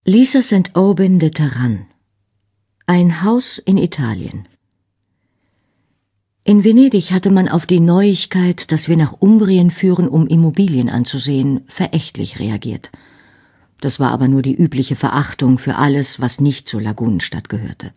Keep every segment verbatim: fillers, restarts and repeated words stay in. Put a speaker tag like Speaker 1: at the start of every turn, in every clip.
Speaker 1: Lisa Saint Aubin de Terran. Ein Haus in Italien. In Venedig hatte man auf die Neuigkeit, dass wir nach Umbrien führen, um Immobilien anzusehen, verächtlich reagiert. Das war aber nur die übliche Verachtung für alles, was nicht zur Lagunenstadt gehörte.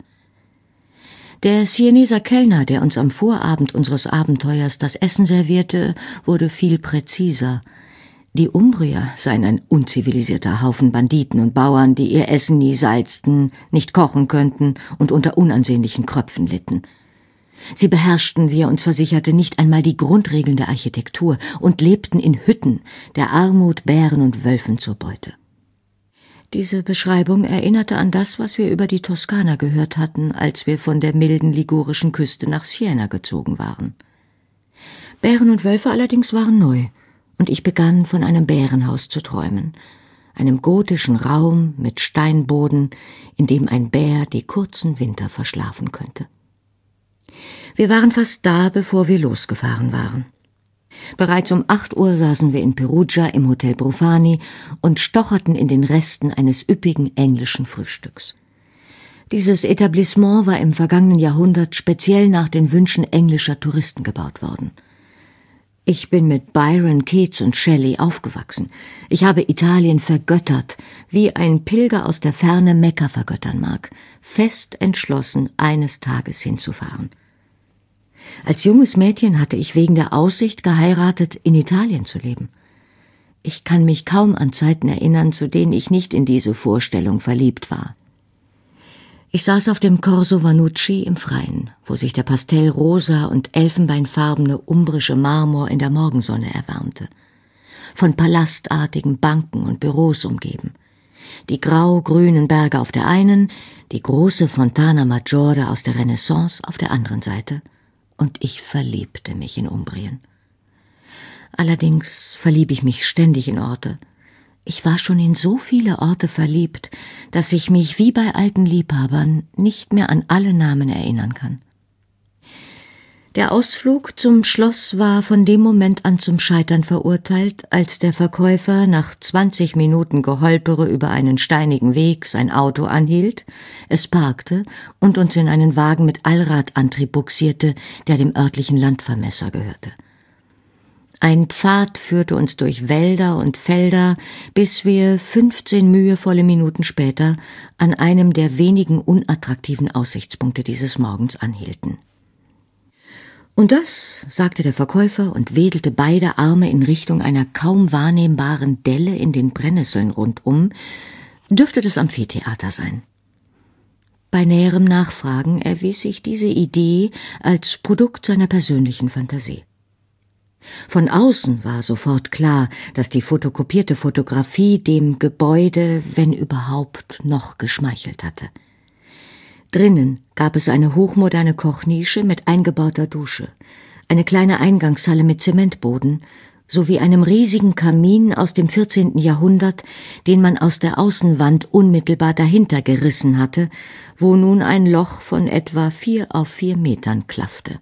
Speaker 1: Der Sieneser Kellner, der uns am Vorabend unseres Abenteuers das Essen servierte, wurde viel präziser. Die Umbrier seien ein unzivilisierter Haufen Banditen und Bauern, die ihr Essen nie salzten, nicht kochen könnten und unter unansehnlichen Kröpfen litten. Sie beherrschten, wie er uns versicherte, nicht einmal die Grundregeln der Architektur und lebten in Hütten, der Armut Bären und Wölfen zur Beute. Diese Beschreibung erinnerte an das, was wir über die Toskana gehört hatten, als wir von der milden ligurischen Küste nach Siena gezogen waren. Bären und Wölfe allerdings waren neu, und ich begann von einem Bärenhaus zu träumen, einem gotischen Raum mit Steinboden, in dem ein Bär die kurzen Winter verschlafen könnte. Wir waren fast da, bevor wir losgefahren waren. Bereits um acht Uhr saßen wir in Perugia im Hotel Brufani und stocherten in den Resten eines üppigen englischen Frühstücks. Dieses Etablissement war im vergangenen Jahrhundert speziell nach den Wünschen englischer Touristen gebaut worden. Ich bin mit Byron, Keats und Shelley aufgewachsen. Ich habe Italien vergöttert, wie ein Pilger aus der Ferne Mekka vergöttern mag, fest entschlossen, eines Tages hinzufahren. Als junges Mädchen hatte ich wegen der Aussicht geheiratet, in Italien zu leben. Ich kann mich kaum an Zeiten erinnern, zu denen ich nicht in diese Vorstellung verliebt war. Ich saß auf dem Corso Vannucci im Freien, wo sich der pastellrosa und elfenbeinfarbene umbrische Marmor in der Morgensonne erwärmte. Von palastartigen Banken und Büros umgeben. Die grau-grünen Berge auf der einen, die große Fontana Maggiore aus der Renaissance auf der anderen Seite. Und ich verliebte mich in Umbrien. Allerdings verliebe ich mich ständig in Orte. Ich war schon in so viele Orte verliebt, dass ich mich wie bei alten Liebhabern nicht mehr an alle Namen erinnern kann. Der Ausflug zum Schloss war von dem Moment an zum Scheitern verurteilt, als der Verkäufer nach zwanzig Minuten Geholpere über einen steinigen Weg sein Auto anhielt, es parkte und uns in einen Wagen mit Allradantrieb buxierte, der dem örtlichen Landvermesser gehörte. Ein Pfad führte uns durch Wälder und Felder, bis wir fünfzehn mühevolle Minuten später an einem der wenigen unattraktiven Aussichtspunkte dieses Morgens anhielten. Und das, sagte der Verkäufer und wedelte beide Arme in Richtung einer kaum wahrnehmbaren Delle in den Brennnesseln rundum, dürfte das Amphitheater sein. Bei näherem Nachfragen erwies sich diese Idee als Produkt seiner persönlichen Fantasie. Von außen war sofort klar, dass die fotokopierte Fotografie dem Gebäude, wenn überhaupt, noch geschmeichelt hatte. Drinnen gab es eine hochmoderne Kochnische mit eingebauter Dusche, eine kleine Eingangshalle mit Zementboden sowie einem riesigen Kamin aus dem vierzehnten Jahrhundert, den man aus der Außenwand unmittelbar dahinter gerissen hatte, wo nun ein Loch von etwa vier auf vier Metern klaffte.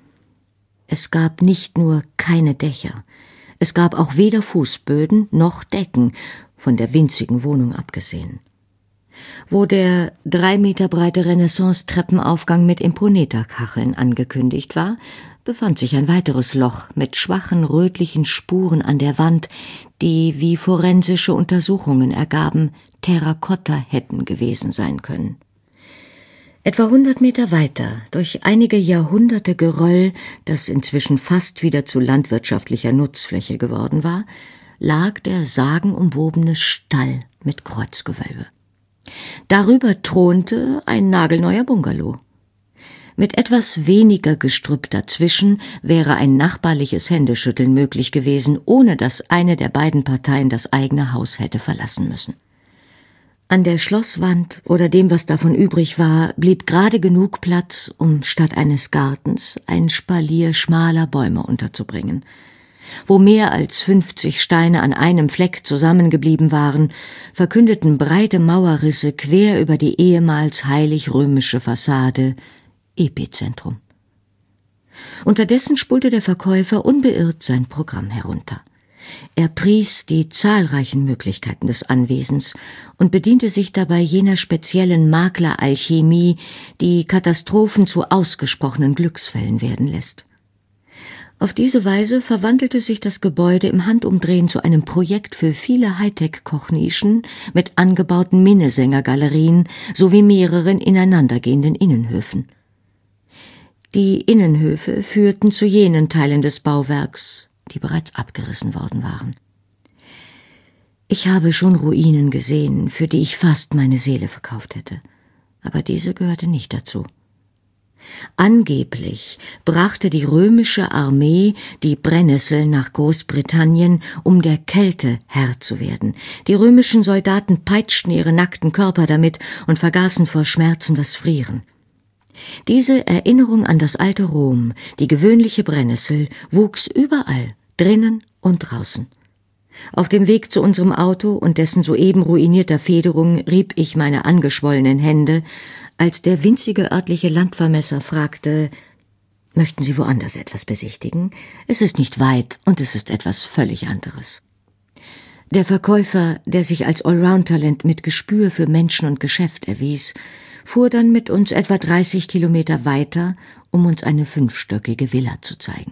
Speaker 1: Es gab nicht nur keine Dächer, es gab auch weder Fußböden noch Decken, von der winzigen Wohnung abgesehen. Wo der drei Meter breite Renaissance-Treppenaufgang mit Imponeta-Kacheln angekündigt war, befand sich ein weiteres Loch mit schwachen rötlichen Spuren an der Wand, die, wie forensische Untersuchungen ergaben, Terrakotta hätten gewesen sein können. Etwa hundert Meter weiter, durch einige Jahrhunderte Geröll, das inzwischen fast wieder zu landwirtschaftlicher Nutzfläche geworden war, lag der sagenumwobene Stall mit Kreuzgewölbe. Darüber thronte ein nagelneuer Bungalow. Mit etwas weniger Gestrüpp dazwischen wäre ein nachbarliches Händeschütteln möglich gewesen, ohne dass eine der beiden Parteien das eigene Haus hätte verlassen müssen. An der Schlosswand oder dem, was davon übrig war, blieb gerade genug Platz, um statt eines Gartens ein Spalier schmaler Bäume unterzubringen. Wo mehr als fünfzig Steine an einem Fleck zusammengeblieben waren, verkündeten breite Mauerrisse quer über die ehemals heilig-römische Fassade Epizentrum. Unterdessen spulte der Verkäufer unbeirrt sein Programm herunter. Er pries die zahlreichen Möglichkeiten des Anwesens und bediente sich dabei jener speziellen Makleralchemie, die Katastrophen zu ausgesprochenen Glücksfällen werden lässt. Auf diese Weise verwandelte sich das Gebäude im Handumdrehen zu einem Projekt für viele Hightech-Kochnischen mit angebauten Minnesänger-Galerien sowie mehreren ineinandergehenden Innenhöfen. Die Innenhöfe führten zu jenen Teilen des Bauwerks, die bereits abgerissen worden waren. Ich habe schon Ruinen gesehen, für die ich fast meine Seele verkauft hätte, aber diese gehörte nicht dazu. Angeblich brachte die römische Armee die Brennnessel nach Großbritannien, um der Kälte Herr zu werden. Die römischen Soldaten peitschten ihre nackten Körper damit und vergaßen vor Schmerzen das Frieren. Diese Erinnerung an das alte Rom, die gewöhnliche Brennnessel, wuchs überall, drinnen und draußen. Auf dem Weg zu unserem Auto und dessen soeben ruinierter Federung rieb ich meine angeschwollenen Hände, als der winzige örtliche Landvermesser fragte: »Möchten Sie woanders etwas besichtigen? Es ist nicht weit und es ist etwas völlig anderes.« Der Verkäufer, der sich als Allround-Talent mit Gespür für Menschen und Geschäft erwies, fuhr dann mit uns etwa dreißig Kilometer weiter, um uns eine fünfstöckige Villa zu zeigen.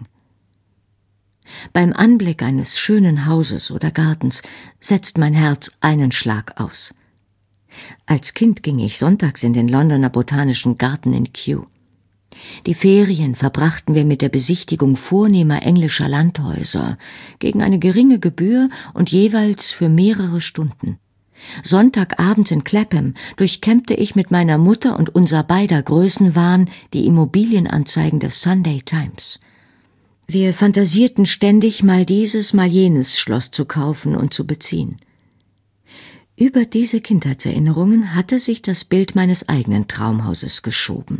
Speaker 1: Beim Anblick eines schönen Hauses oder Gartens setzt mein Herz einen Schlag aus. Als Kind ging ich sonntags in den Londoner Botanischen Garten in Kew. Die Ferien verbrachten wir mit der Besichtigung vornehmer englischer Landhäuser gegen eine geringe Gebühr und jeweils für mehrere Stunden. Sonntagabends in Clapham durchkämmte ich mit meiner Mutter und unser beider Größenwahn die Immobilienanzeigen des Sunday Times. Wir fantasierten ständig, mal dieses, mal jenes Schloss zu kaufen und zu beziehen. Über diese Kindheitserinnerungen hatte sich das Bild meines eigenen Traumhauses geschoben.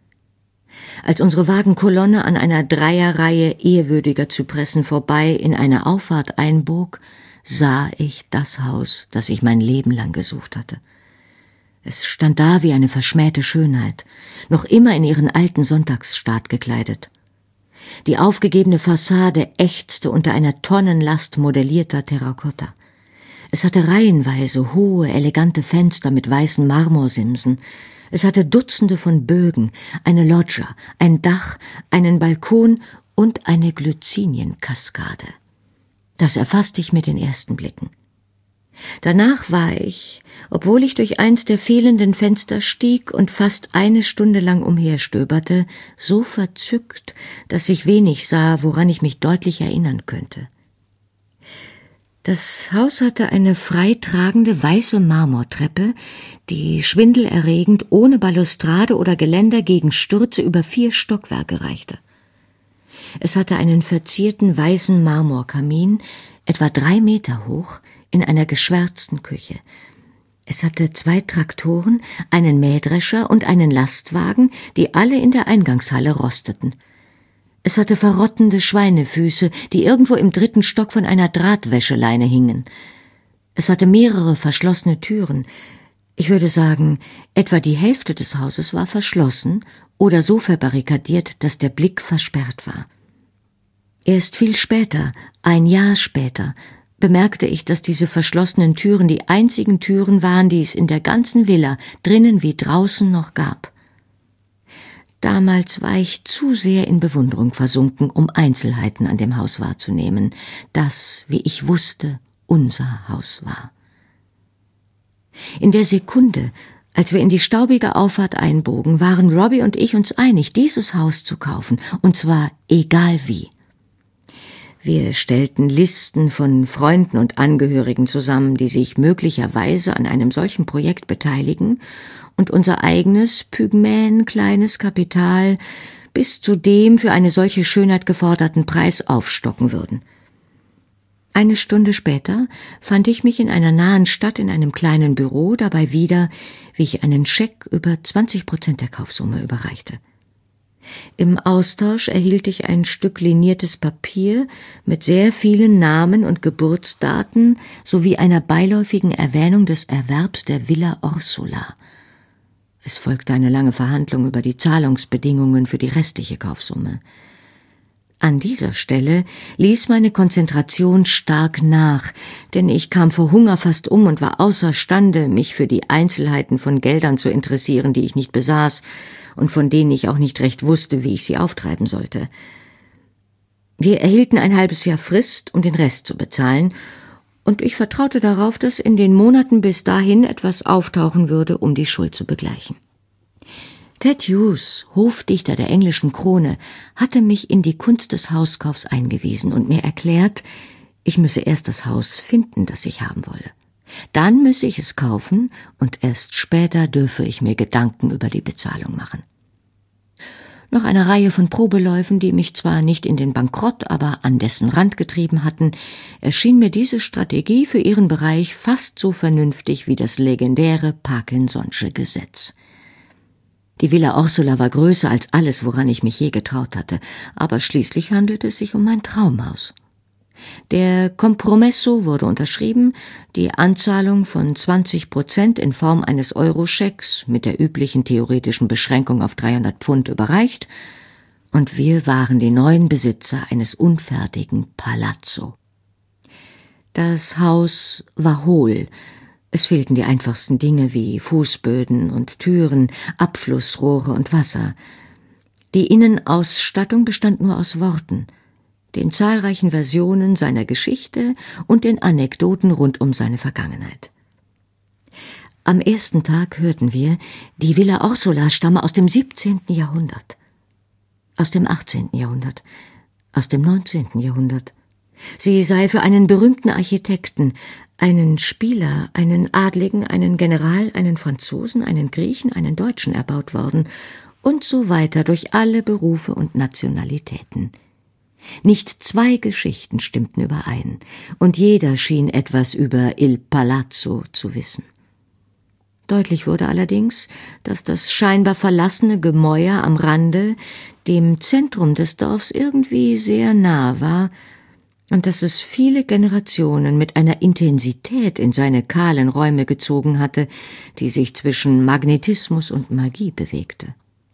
Speaker 1: Als unsere Wagenkolonne an einer Dreierreihe ehrwürdiger Zypressen vorbei in eine Auffahrt einbog, sah ich das Haus, das ich mein Leben lang gesucht hatte. Es stand da wie eine verschmähte Schönheit, noch immer in ihren alten Sonntagsstaat gekleidet. Die aufgegebene Fassade ächzte unter einer Tonnenlast modellierter Terrakotta. Es hatte reihenweise hohe, elegante Fenster mit weißen Marmorsimsen. Es hatte Dutzende von Bögen, eine Loggia, ein Dach, einen Balkon und eine Glycinienkaskade. Das erfasste ich mit den ersten Blicken. Danach war ich, obwohl ich durch eins der fehlenden Fenster stieg und fast eine Stunde lang umherstöberte, so verzückt, dass ich wenig sah, woran ich mich deutlich erinnern könnte. Das Haus hatte eine freitragende weiße Marmortreppe, die schwindelerregend ohne Balustrade oder Geländer gegen Stürze über vier Stockwerke reichte. Es hatte einen verzierten weißen Marmorkamin, etwa drei Meter hoch, in einer geschwärzten Küche. Es hatte zwei Traktoren, einen Mähdrescher und einen Lastwagen, die alle in der Eingangshalle rosteten. Es hatte verrottende Schweinefüße, die irgendwo im dritten Stock von einer Drahtwäscheleine hingen. Es hatte mehrere verschlossene Türen. Ich würde sagen, etwa die Hälfte des Hauses war verschlossen oder so verbarrikadiert, dass der Blick versperrt war. Erst viel später, ein Jahr später, bemerkte ich, dass diese verschlossenen Türen die einzigen Türen waren, die es in der ganzen Villa, drinnen wie draußen, noch gab. Damals war ich zu sehr in Bewunderung versunken, um Einzelheiten an dem Haus wahrzunehmen, das, wie ich wusste, unser Haus war. In der Sekunde, als wir in die staubige Auffahrt einbogen, waren Robbie und ich uns einig, dieses Haus zu kaufen, und zwar egal wie. Wir stellten Listen von Freunden und Angehörigen zusammen, die sich möglicherweise an einem solchen Projekt beteiligen, und unser eigenes, pygmäen kleines Kapital bis zu dem für eine solche Schönheit geforderten Preis aufstocken würden. Eine Stunde später fand ich mich in einer nahen Stadt in einem kleinen Büro dabei wieder, wie ich einen Scheck über zwanzig Prozent der Kaufsumme überreichte. Im Austausch erhielt ich ein Stück liniertes Papier mit sehr vielen Namen und Geburtsdaten sowie einer beiläufigen Erwähnung des Erwerbs der Villa Ursula. Es folgte eine lange Verhandlung über die Zahlungsbedingungen für die restliche Kaufsumme. An dieser Stelle ließ meine Konzentration stark nach, denn ich kam vor Hunger fast um und war außerstande, mich für die Einzelheiten von Geldern zu interessieren, die ich nicht besaß und von denen ich auch nicht recht wusste, wie ich sie auftreiben sollte. Wir erhielten ein halbes Jahr Frist, um den Rest zu bezahlen, und ich vertraute darauf, dass in den Monaten bis dahin etwas auftauchen würde, um die Schuld zu begleichen. Ted Hughes, Hofdichter der englischen Krone, hatte mich in die Kunst des Hauskaufs eingewiesen und mir erklärt, ich müsse erst das Haus finden, das ich haben wolle. Dann müsse ich es kaufen und erst später dürfe ich mir Gedanken über die Bezahlung machen. Nach einer Reihe von Probeläufen, die mich zwar nicht in den Bankrott, aber an dessen Rand getrieben hatten, erschien mir diese Strategie für ihren Bereich fast so vernünftig wie das legendäre Parkinson'sche Gesetz. Die Villa Ursula war größer als alles, woran ich mich je getraut hatte, aber schließlich handelte es sich um mein Traumhaus. Der Compromesso wurde unterschrieben, die Anzahlung von zwanzig Prozent in Form eines Euroschecks mit der üblichen theoretischen Beschränkung auf dreihundert Pfund überreicht, und wir waren die neuen Besitzer eines unfertigen Palazzo. Das Haus war hohl. Es fehlten die einfachsten Dinge wie Fußböden und Türen, Abflussrohre und Wasser. Die Innenausstattung bestand nur aus Worten, den zahlreichen Versionen seiner Geschichte und den Anekdoten rund um seine Vergangenheit. Am ersten Tag hörten wir, die Villa Ursula stamme aus dem siebzehnten Jahrhundert, aus dem achtzehnten Jahrhundert, aus dem neunzehnten Jahrhundert. Sie sei für einen berühmten Architekten, einen Spieler, einen Adligen, einen General, einen Franzosen, einen Griechen, einen Deutschen erbaut worden und so weiter durch alle Berufe und Nationalitäten. Nicht zwei Geschichten stimmten überein, und jeder schien etwas über Il Palazzo zu wissen. Deutlich wurde allerdings, dass das scheinbar verlassene Gemäuer am Rande dem Zentrum des Dorfs irgendwie sehr nah war und dass es viele Generationen mit einer Intensität in seine kahlen Räume gezogen hatte, die sich zwischen Magnetismus und Magie bewegte.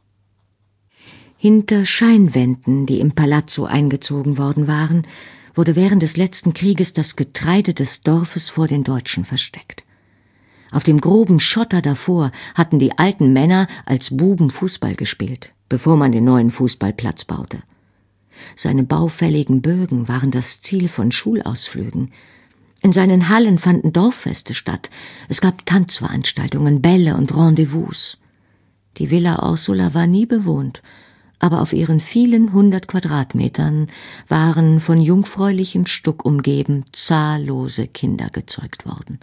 Speaker 1: Hinter Scheinwänden, die im Palazzo eingezogen worden waren, wurde während des letzten Krieges das Getreide des Dorfes vor den Deutschen versteckt. Auf dem groben Schotter davor hatten die alten Männer als Buben Fußball gespielt, bevor man den neuen Fußballplatz baute. Seine baufälligen Bögen waren das Ziel von Schulausflügen. In seinen Hallen fanden Dorffeste statt. Es gab Tanzveranstaltungen, Bälle und Rendezvous. Die Villa Ursula war nie bewohnt, aber auf ihren vielen hundert Quadratmetern waren von jungfräulichem Stuck umgeben zahllose Kinder gezeugt worden.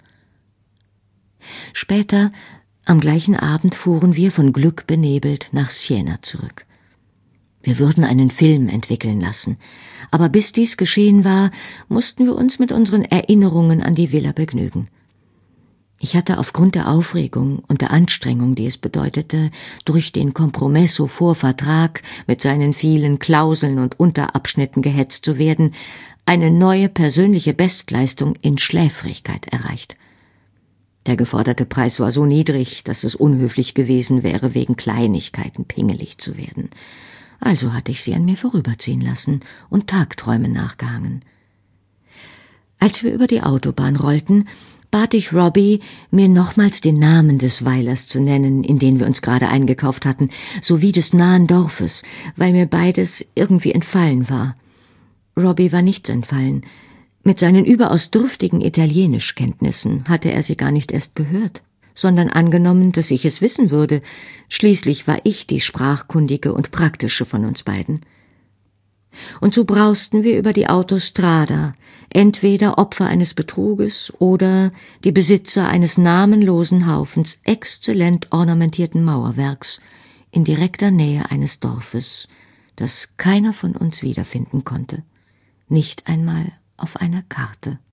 Speaker 1: Später, am gleichen Abend, fuhren wir von Glück benebelt nach Siena zurück. Wir würden einen Film entwickeln lassen, aber bis dies geschehen war, mussten wir uns mit unseren Erinnerungen an die Villa begnügen. Ich hatte aufgrund der Aufregung und der Anstrengung, die es bedeutete, durch den Compromesso-Vorvertrag mit seinen vielen Klauseln und Unterabschnitten gehetzt zu werden, eine neue persönliche Bestleistung in Schläfrigkeit erreicht. Der geforderte Preis war so niedrig, dass es unhöflich gewesen wäre, wegen Kleinigkeiten pingelig zu werden. Also hatte ich sie an mir vorüberziehen lassen und Tagträumen nachgehangen. Als wir über die Autobahn rollten, bat ich Robbie, mir nochmals den Namen des Weilers zu nennen, in den wir uns gerade eingekauft hatten, sowie des nahen Dorfes, weil mir beides irgendwie entfallen war. Robbie war nichts entfallen. Mit seinen überaus dürftigen Italienischkenntnissen hatte er sie gar nicht erst gehört, sondern angenommen, dass ich es wissen würde. Schließlich war ich die sprachkundige und praktische von uns beiden. Und so brausten wir über die Autostrada, entweder Opfer eines Betruges oder die Besitzer eines namenlosen Haufens exzellent ornamentierten Mauerwerks in direkter Nähe eines Dorfes, das keiner von uns wiederfinden konnte, nicht einmal auf einer Karte.